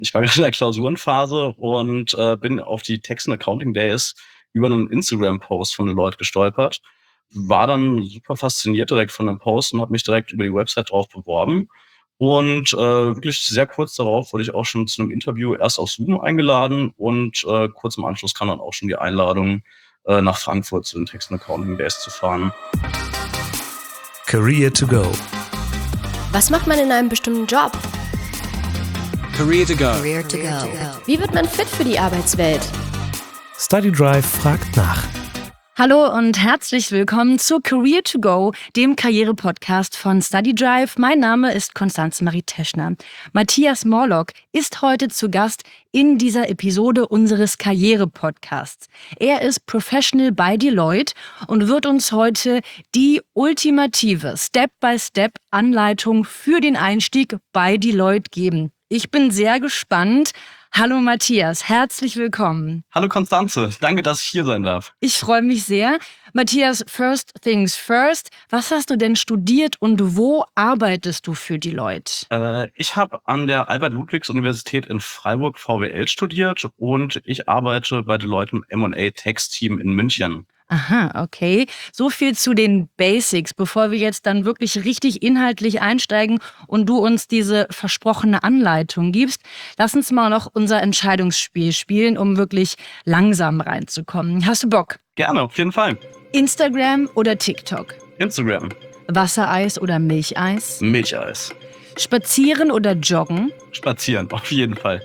Ich war gerade in der Klausurenphase und bin auf die Tax and Accounting Days über einen Instagram-Post von den Leuten gestolpert. War dann super fasziniert direkt von dem Post und habe mich direkt über die Website drauf beworben. Und wirklich sehr kurz darauf wurde ich auch schon zu einem Interview erst auf Zoom eingeladen und kurz im Anschluss kam dann auch schon die Einladung, nach Frankfurt zu den Tax and Accounting Days zu fahren. Career to go. Was macht man in einem bestimmten Job? Career to go. Career to go. Wie wird man fit für die Arbeitswelt? Study Drive fragt nach. Hallo und herzlich willkommen zu Career to Go, dem Karriere-Podcast von Study Drive. Mein Name ist Konstanze Marie Teschner. Matthias Morlock ist heute zu Gast in dieser Episode unseres Karriere-Podcasts. Er ist Professional bei Deloitte und wird uns heute die ultimative Step-by-Step-Anleitung für den Einstieg bei Deloitte geben. Ich bin sehr gespannt. Hallo Matthias, herzlich willkommen. Hallo Konstanze, danke, dass ich hier sein darf. Ich freue mich sehr. Matthias, first things first. Was hast du denn studiert und wo arbeitest du für Deloitte? Ich habe an der Albert-Ludwigs-Universität in Freiburg VWL studiert und ich arbeite bei Deloitte im M&A-Tax-Team in München. Aha, okay. So viel zu den Basics, bevor wir jetzt dann wirklich richtig inhaltlich einsteigen und du uns diese versprochene Anleitung gibst. Lass uns mal noch unser Entscheidungsspiel spielen, um wirklich langsam reinzukommen. Hast du Bock? Gerne, auf jeden Fall. Instagram oder TikTok? Instagram. Wassereis oder Milcheis? Milcheis. Spazieren oder joggen? Spazieren, auf jeden Fall.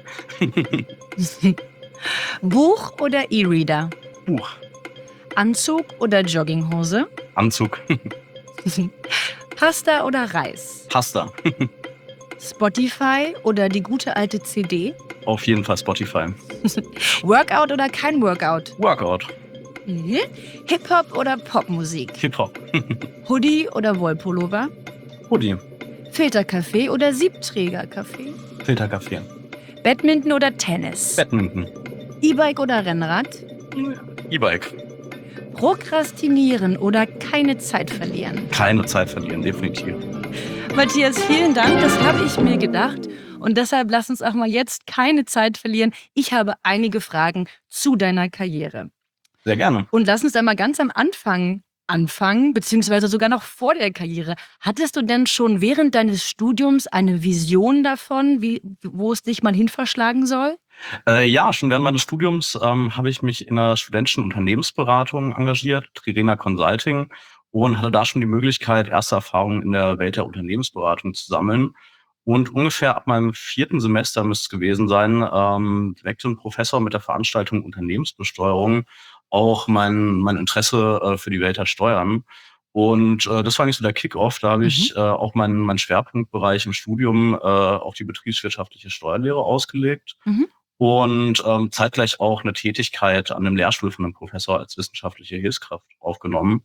Buch oder E-Reader? Buch. Anzug oder Jogginghose? Anzug. Pasta oder Reis? Pasta. Spotify oder die gute alte CD? Auf jeden Fall Spotify. Workout oder kein Workout? Workout. Mhm. Hip-Hop oder Popmusik? Hip-Hop. Hoodie oder Wollpullover? Hoodie. Filterkaffee oder Siebträgerkaffee? Filterkaffee. Badminton oder Tennis? Badminton. E-Bike oder Rennrad? E-Bike. Prokrastinieren oder keine Zeit verlieren? Keine Zeit verlieren, definitiv. Matthias, vielen Dank, das habe ich mir gedacht. Und deshalb lass uns auch mal jetzt keine Zeit verlieren. Ich habe einige Fragen zu deiner Karriere. Sehr gerne. Und lass uns einmal ganz am Anfang anfangen, beziehungsweise sogar noch vor der Karriere. Hattest du denn schon während deines Studiums eine Vision davon, wo es dich mal hin verschlagen soll? Ja, schon während meines Studiums habe ich mich in einer studentischen Unternehmensberatung engagiert, Trirena Consulting, und hatte da schon die Möglichkeit, erste Erfahrungen in der Welt der Unternehmensberatung zu sammeln. Und ungefähr ab meinem 4. Semester müsste es gewesen sein, weckte ein Professor mit der Veranstaltung Unternehmensbesteuerung auch mein Interesse für die Welt der Steuern. Und das war eigentlich so der Kick-off. Da habe ich auch meinen Schwerpunktbereich im Studium auf die betriebswirtschaftliche Steuerlehre ausgelegt. Mhm. Und zeitgleich auch eine Tätigkeit an einem Lehrstuhl von einem Professor als wissenschaftliche Hilfskraft aufgenommen.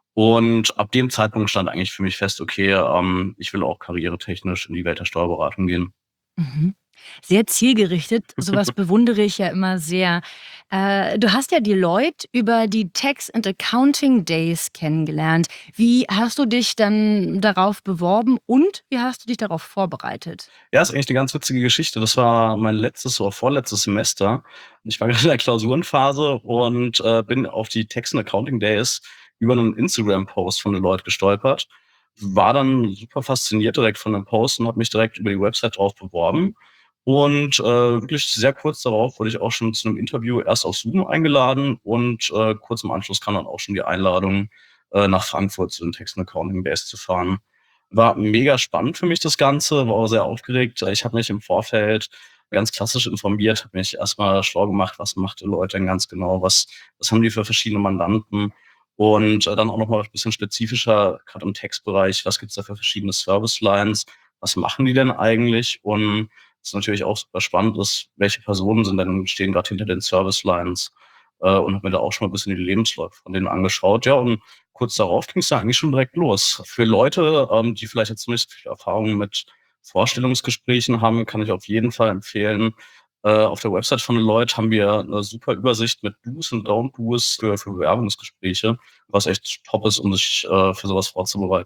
Und ab dem Zeitpunkt stand eigentlich für mich fest, okay, ich will auch karrieretechnisch in die Welt der Steuerberatung gehen. Mhm. Sehr zielgerichtet, sowas bewundere ich ja immer sehr. Du hast ja Deloitte über die Tax and Accounting Days kennengelernt. Wie hast du dich dann darauf beworben und wie hast du dich darauf vorbereitet? Ja, ist eigentlich eine ganz witzige Geschichte. Das war mein letztes oder vorletztes Semester. Ich war gerade in der Klausurenphase und bin auf die Tax and Accounting Days über einen Instagram-Post von den Leuten gestolpert. War dann super fasziniert direkt von dem Post und habe mich direkt über die Website drauf beworben. Und wirklich sehr kurz darauf wurde ich auch schon zu einem Interview erst auf Zoom eingeladen und kurz im Anschluss kam dann auch schon die Einladung, nach Frankfurt zu den Tax and Accounting Days zu fahren. War mega spannend für mich das Ganze, war auch sehr aufgeregt. Ich habe mich im Vorfeld ganz klassisch informiert, habe mich erstmal schlau gemacht, was macht Deloitte denn ganz genau, was haben die für verschiedene Mandanten und dann auch nochmal ein bisschen spezifischer, gerade im Textbereich, was gibt's da für verschiedene Service Lines, was machen die denn eigentlich und was natürlich auch super spannend ist, welche Personen stehen gerade hinter den Service Lines und habe mir da auch schon mal ein bisschen die Lebensläufe von denen angeschaut. Ja, und kurz darauf ging es da eigentlich schon direkt los. Für Leute, die vielleicht jetzt nicht so viel Erfahrung mit Vorstellungsgesprächen haben, kann ich auf jeden Fall empfehlen, auf der Website von Deloitte haben wir eine super Übersicht mit Do's und Don't-Do's für Bewerbungsgespräche, was echt top ist, um sich für sowas vorzubereiten.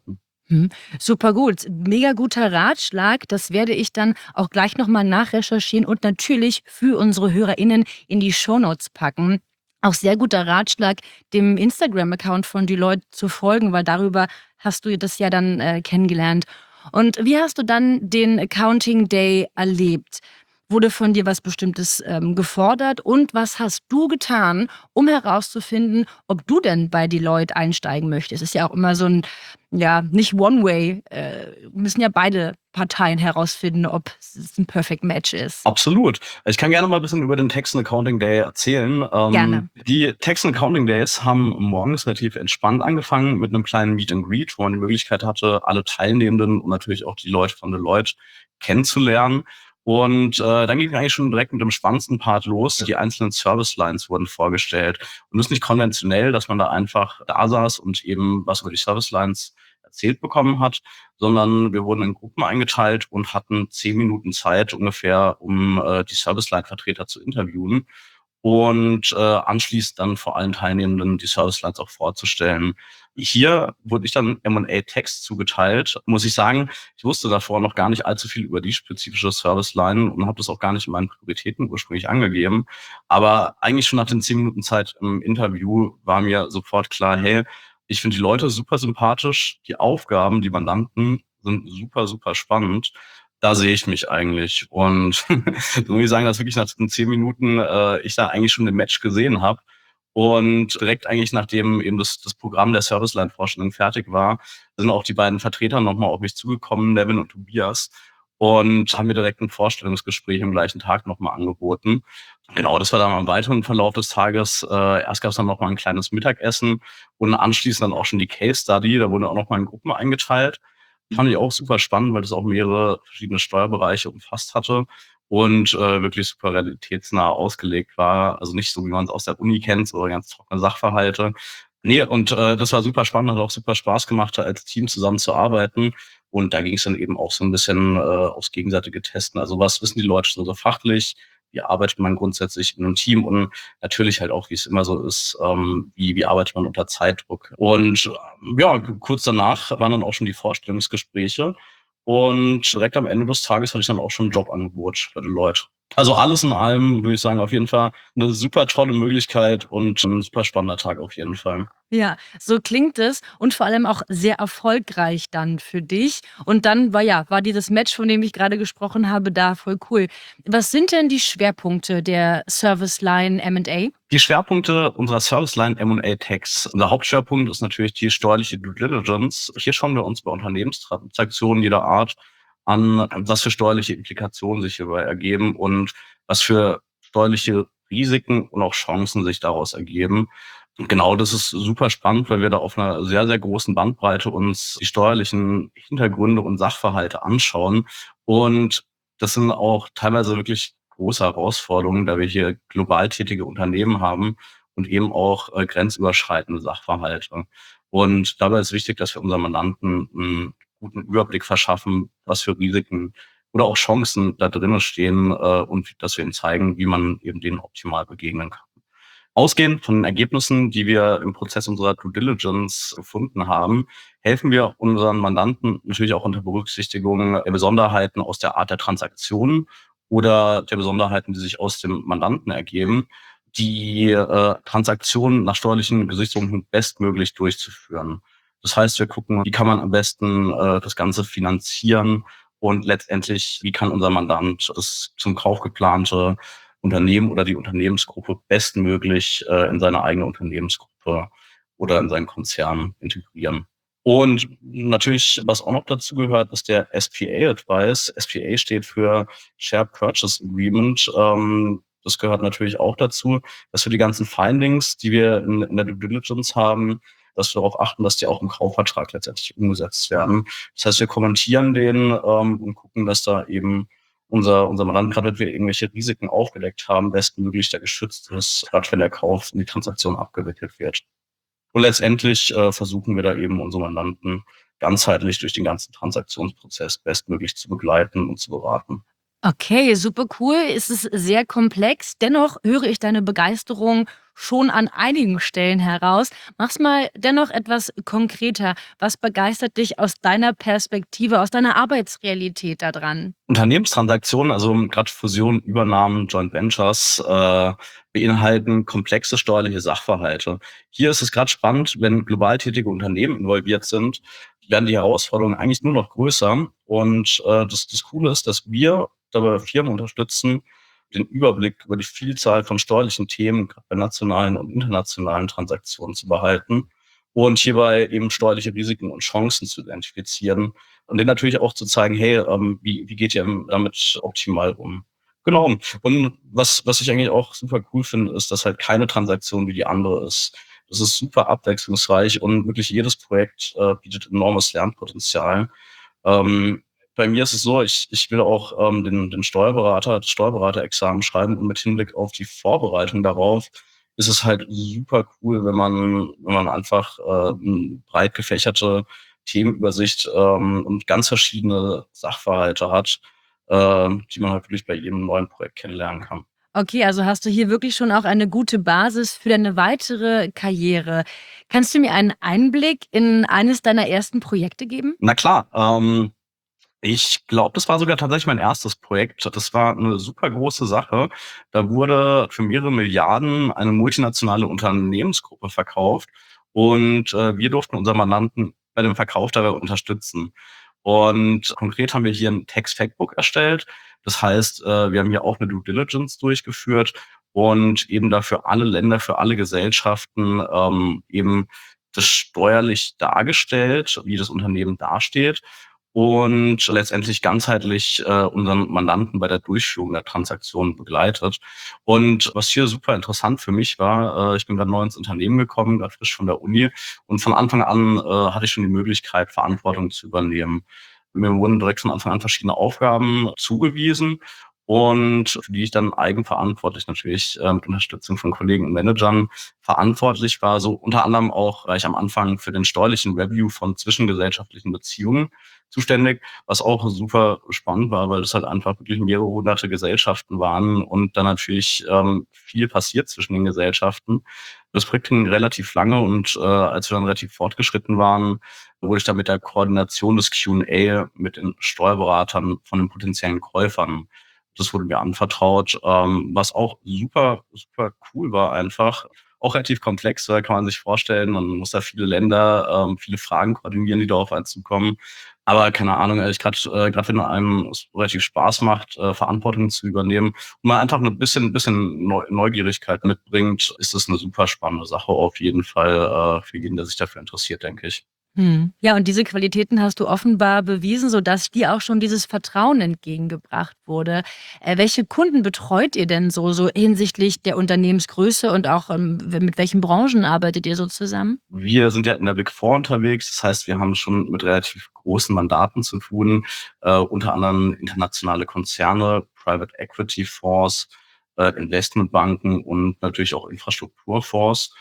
Super gut. Mega guter Ratschlag. Das werde ich dann auch gleich nochmal nachrecherchieren und natürlich für unsere HörerInnen in die Shownotes packen. Auch sehr guter Ratschlag, dem Instagram-Account von Deloitte zu folgen, weil darüber hast du das ja dann kennengelernt. Und wie hast du dann den Accounting Day erlebt? Wurde von dir was Bestimmtes gefordert? Und was hast du getan, um herauszufinden, ob du denn bei Deloitte einsteigen möchtest? Ist ja auch immer so ein, ja, nicht One-Way. Müssen ja beide Parteien herausfinden, ob es ein Perfect Match ist. Absolut. Ich kann gerne mal ein bisschen über den Tax and Accounting Day erzählen. Gerne. Die Tax and Accounting Days haben morgens relativ entspannt angefangen mit einem kleinen Meet and Greet, wo man die Möglichkeit hatte, alle Teilnehmenden und natürlich auch die Leute von Deloitte kennenzulernen. Und dann ging eigentlich schon direkt mit dem spannendsten Part los. Die einzelnen Service Lines wurden vorgestellt. Und es ist nicht konventionell, dass man da einfach da saß und eben was über die Service Lines erzählt bekommen hat, sondern wir wurden in Gruppen eingeteilt und hatten 10 Minuten Zeit ungefähr, um die Service-Line-Vertreter zu interviewen und anschließend dann vor allen Teilnehmenden die Service-Lines auch vorzustellen. Hier wurde ich dann M&A-Text zugeteilt. Muss ich sagen, ich wusste davor noch gar nicht allzu viel über die spezifische Service-Line und habe das auch gar nicht in meinen Prioritäten ursprünglich angegeben. Aber eigentlich schon nach den 10 Minuten Zeit im Interview war mir sofort klar, hey, ich finde die Leute super sympathisch, die Aufgaben, die Mandanten sind super, super spannend. Da sehe ich mich eigentlich. Und so muss ich sagen, dass wirklich nach den 10 Minuten ich da eigentlich schon ein Match gesehen habe. Und direkt eigentlich, nachdem eben das Programm der Serviceline-Vorstellung fertig war, sind auch die beiden Vertreter nochmal auf mich zugekommen, Nevin und Tobias, und haben mir direkt ein Vorstellungsgespräch am gleichen Tag nochmal angeboten. Genau, das war dann am weiteren Verlauf des Tages. Erst gab es dann nochmal ein kleines Mittagessen und anschließend dann auch schon die Case Study. Da wurden auch nochmal in Gruppen eingeteilt. Fand ich auch super spannend, weil das auch mehrere verschiedene Steuerbereiche umfasst hatte und wirklich super realitätsnah ausgelegt war. Also nicht so, wie man es aus der Uni kennt, so ganz trockene Sachverhalte. Nee, und das war super spannend, hat auch super Spaß gemacht, da als Team zusammen zu arbeiten. Und da ging es dann eben auch so ein bisschen aufs gegenseitige Testen. Also was wissen die Leute so fachlich? Wie arbeitet man grundsätzlich in einem Team? Und natürlich halt auch, wie es immer so ist, wie arbeitet man unter Zeitdruck? Und ja, kurz danach waren dann auch schon die Vorstellungsgespräche. Und direkt am Ende des Tages hatte ich dann auch schon ein Jobangebot bei den Leuten. Also alles in allem würde ich sagen, auf jeden Fall eine super tolle Möglichkeit und ein super spannender Tag auf jeden Fall. Ja, so klingt es und vor allem auch sehr erfolgreich dann für dich. Und dann war dieses Match, von dem ich gerade gesprochen habe, da voll cool. Was sind denn die Schwerpunkte der Service Line M&A? Die Schwerpunkte unserer Service Line M&A Tax. Unser Hauptschwerpunkt ist natürlich die steuerliche Due Diligence. Hier schauen wir uns bei Unternehmenstransaktionen jeder Art an, was für steuerliche Implikationen sich hierbei ergeben und was für steuerliche Risiken und auch Chancen sich daraus ergeben. Und genau, das ist super spannend, weil wir da auf einer sehr, sehr großen Bandbreite uns die steuerlichen Hintergründe und Sachverhalte anschauen. Und das sind auch teilweise wirklich große Herausforderungen, da wir hier global tätige Unternehmen haben und eben auch grenzüberschreitende Sachverhalte. Und dabei ist wichtig, dass wir unseren Mandanten einen guten Überblick verschaffen, was für Risiken oder auch Chancen da drinnen stehen und dass wir ihnen zeigen, wie man eben denen optimal begegnen kann. Ausgehend von den Ergebnissen, die wir im Prozess unserer Due Diligence gefunden haben, helfen wir unseren Mandanten natürlich auch unter Berücksichtigung der Besonderheiten aus der Art der Transaktionen oder der Besonderheiten, die sich aus dem Mandanten ergeben, die Transaktionen nach steuerlichen Gesichtspunkten bestmöglich durchzuführen. Das heißt, wir gucken, wie kann man am besten das Ganze finanzieren und letztendlich, wie kann unser Mandant das zum Kauf geplante Unternehmen oder die Unternehmensgruppe bestmöglich in seine eigene Unternehmensgruppe oder in seinen Konzern integrieren. Und natürlich, was auch noch dazu gehört, ist der SPA-Advice. SPA steht für Share Purchase Agreement. Das gehört natürlich auch dazu, dass wir die ganzen Findings, die wir in der Due Diligence haben, dass wir darauf achten, dass die auch im Kaufvertrag letztendlich umgesetzt werden. Das heißt, wir kommentieren den und gucken, dass da eben unser Mandant, gerade wenn wir irgendwelche Risiken aufgedeckt haben, bestmöglich der geschützt ist, gerade wenn der Kauf in die Transaktion abgewickelt wird. Und letztendlich versuchen wir da eben unsere Mandanten ganzheitlich durch den ganzen Transaktionsprozess bestmöglich zu begleiten und zu beraten. Okay, super cool. Es ist sehr komplex. Dennoch höre ich deine Begeisterung schon an einigen Stellen heraus. Mach's mal dennoch etwas konkreter. Was begeistert dich aus deiner Perspektive, aus deiner Arbeitsrealität daran? Unternehmenstransaktionen, also gerade Fusionen, Übernahmen, Joint Ventures, beinhalten komplexe steuerliche Sachverhalte. Hier ist es gerade spannend, wenn global tätige Unternehmen involviert sind, werden die Herausforderungen eigentlich nur noch größer. Und das Coole ist, dass wir dabei Firmen unterstützen, den Überblick über die Vielzahl von steuerlichen Themen, gerade bei nationalen und internationalen Transaktionen zu behalten und hierbei eben steuerliche Risiken und Chancen zu identifizieren und denen natürlich auch zu zeigen, hey, wie geht ihr damit optimal um? Genau. Und was ich eigentlich auch super cool finde, ist, dass halt keine Transaktion wie die andere ist. Das ist super abwechslungsreich und wirklich jedes Projekt bietet enormes Lernpotenzial. Ähm, Bei mir ist es so, ich will auch das Steuerberaterexamen schreiben und mit Hinblick auf die Vorbereitung darauf ist es halt super cool, wenn man einfach 'n breit gefächerte Themenübersicht und ganz verschiedene Sachverhalte hat, die man halt wirklich bei jedem neuen Projekt kennenlernen kann. Okay, also hast du hier wirklich schon auch eine gute Basis für deine weitere Karriere. Kannst du mir einen Einblick in eines deiner ersten Projekte geben? Na klar, ich glaube, das war sogar tatsächlich mein erstes Projekt. Das war eine super große Sache. Da wurde für mehrere Milliarden eine multinationale Unternehmensgruppe verkauft und wir durften unseren Mandanten bei dem Verkauf dabei unterstützen. Und konkret haben wir hier 'n Tax-Factbook erstellt. Das heißt, wir haben hier auch eine Due Diligence durchgeführt und eben dafür alle Länder, für alle Gesellschaften, eben das steuerlich dargestellt, wie das Unternehmen dasteht und letztendlich ganzheitlich unseren Mandanten bei der Durchführung der Transaktion begleitet. Und was hier super interessant für mich war, ich bin grad neu ins Unternehmen gekommen, grad frisch von der Uni und von Anfang an hatte ich schon die Möglichkeit, Verantwortung zu übernehmen. Mir wurden direkt von Anfang an verschiedene Aufgaben zugewiesen und für die ich dann eigenverantwortlich natürlich mit Unterstützung von Kollegen und Managern verantwortlich war. So unter anderem auch war ich am Anfang für den steuerlichen Review von zwischengesellschaftlichen Beziehungen zuständig, was auch super spannend war, weil das halt einfach wirklich mehrere hunderte Gesellschaften waren und dann natürlich viel passiert zwischen den Gesellschaften. Das Projekt ging relativ lange und als wir dann relativ fortgeschritten waren, wurde ich dann mit der Koordination des Q&A mit den Steuerberatern von den potenziellen Käufern, das wurde mir anvertraut, was auch super, super cool war einfach. Auch relativ komplex, kann man sich vorstellen. Man muss da viele Länder, viele Fragen koordinieren, die da auf einen zukommen. Aber keine Ahnung, ehrlich, grad wenn einem es relativ Spaß macht, Verantwortung zu übernehmen und man einfach 'ne bisschen Neugierigkeit mitbringt, ist das 'ne super spannende Sache auf jeden Fall, für jeden, der sich dafür interessiert, denke ich. Ja, und diese Qualitäten hast du offenbar bewiesen, sodass dir auch schon dieses Vertrauen entgegengebracht wurde. Welche Kunden betreut ihr denn so hinsichtlich der Unternehmensgröße und auch, mit welchen Branchen arbeitet ihr so zusammen? Wir sind ja in der Big Four unterwegs. Das heißt, wir haben schon mit relativ großen Mandaten zu tun, unter anderem internationale Konzerne, Private Equity Fonds, Investmentbanken und natürlich auch Infrastrukturfonds.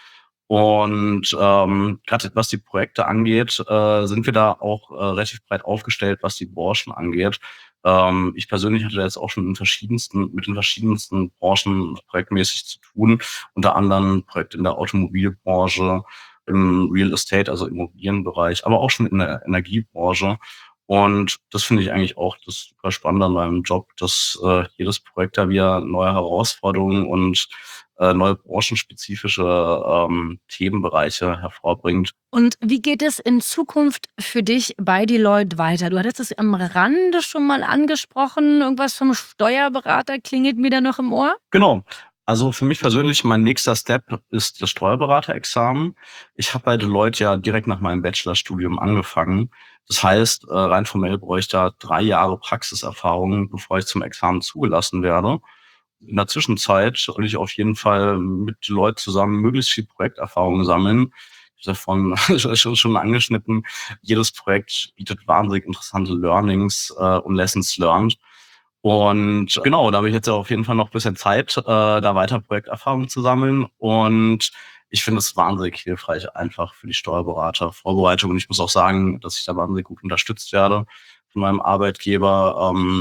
Und grad was die Projekte angeht, sind wir da auch relativ breit aufgestellt, was die Branchen angeht. Ich persönlich hatte jetzt auch schon mit den verschiedensten Branchen projektmäßig zu tun, unter anderem Projekte in der Automobilbranche, im Real Estate, also Immobilienbereich, aber auch schon in der Energiebranche. Und das finde ich eigentlich auch das super Spannende an meinem Job, dass jedes Projekt da wieder neue Herausforderungen und neue branchenspezifische Themenbereiche hervorbringt. Und wie geht es in Zukunft für dich bei Deloitte weiter? Du hattest es am Rande schon mal angesprochen, irgendwas vom Steuerberater klingelt mir da noch im Ohr? Genau. Also für mich persönlich, mein nächster Step ist das Steuerberaterexamen. Ich habe bei Deloitte ja direkt nach meinem Bachelorstudium angefangen. Das heißt, rein formell bräuchte ich da 3 Jahre Praxiserfahrung, bevor ich zum Examen zugelassen werde. In der Zwischenzeit will ich auf jeden Fall mit Deloitte zusammen möglichst viel Projekterfahrung sammeln. Ich habe davon schon angeschnitten. Jedes Projekt bietet wahnsinnig interessante Learnings und Lessons learned. Und genau, da habe ich jetzt auf jeden Fall noch ein bisschen Zeit, da weiter Projekterfahrung zu sammeln. Und ich finde es wahnsinnig hilfreich einfach für die Steuerberatervorbereitung. Und ich muss auch sagen, dass ich da wahnsinnig gut unterstützt werde von meinem Arbeitgeber.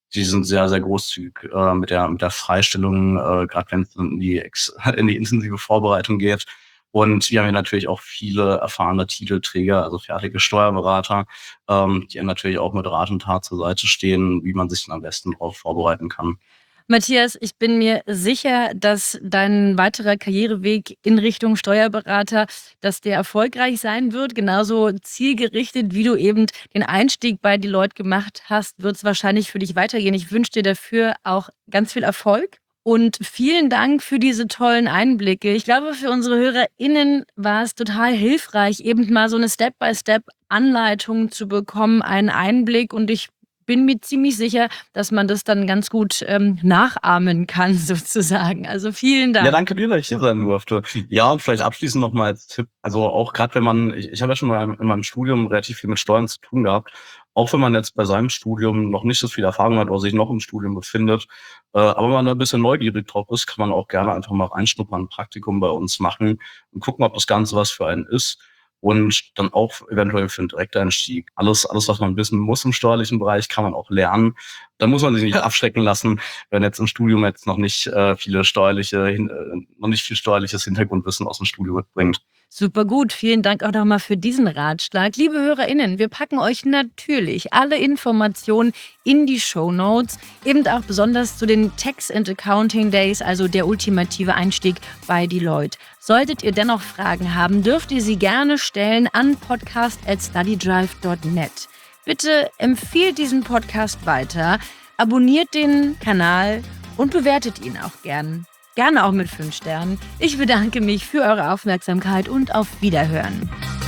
die sind sehr, sehr großzügig mit der Freistellung, gerade wenn es in die intensive Vorbereitung geht. Und wir haben ja natürlich auch viele erfahrene Titelträger, also fertige Steuerberater, die einem natürlich auch mit Rat und Tat zur Seite stehen, wie man sich dann am besten darauf vorbereiten kann. Matthias, ich bin mir sicher, dass dein weiterer Karriereweg in Richtung Steuerberater, dass der erfolgreich sein wird. Genauso zielgerichtet, wie du eben den Einstieg bei Deloitte gemacht hast, wird es wahrscheinlich für dich weitergehen. Ich wünsche dir dafür auch ganz viel Erfolg. Und vielen Dank für diese tollen Einblicke. Ich glaube, für unsere HörerInnen war es total hilfreich, eben mal so eine Step-by-Step-Anleitung zu bekommen, einen Einblick. Und ich bin mir ziemlich sicher, dass man das dann ganz gut nachahmen kann, sozusagen. Also vielen Dank. Ja, danke dir, dass ich hier sein durfte. Ja, und vielleicht abschließend noch mal als Tipp. Also auch gerade wenn man, ich habe ja schon mal in meinem Studium relativ viel mit Steuern zu tun gehabt. Auch wenn man jetzt bei seinem Studium noch nicht so viel Erfahrung hat oder sich noch im Studium befindet, aber man da ein bisschen neugierig drauf ist, kann man auch gerne einfach mal reinschnuppern, ein Praktikum bei uns machen und gucken, ob das Ganze was für einen ist. Und dann auch eventuell für einen Direkteinstieg. Alles, was man wissen muss im steuerlichen Bereich, kann man auch lernen. Da muss man sich nicht abschrecken lassen, wenn jetzt im Studium jetzt noch nicht viel steuerliches Hintergrundwissen aus dem Studium mitbringt. Super gut. Vielen Dank auch nochmal für diesen Ratschlag. Liebe HörerInnen, wir packen euch natürlich alle Informationen in die Shownotes, eben auch besonders zu den Tax and Accounting Days, also der ultimative Einstieg bei Deloitte. Solltet ihr dennoch Fragen haben, dürft ihr sie gerne stellen an podcast@studydrive.net. Bitte empfehlt diesen Podcast weiter, abonniert den Kanal und bewertet ihn auch gern. Gerne auch mit 5 Sternen. Ich bedanke mich für eure Aufmerksamkeit und auf Wiederhören.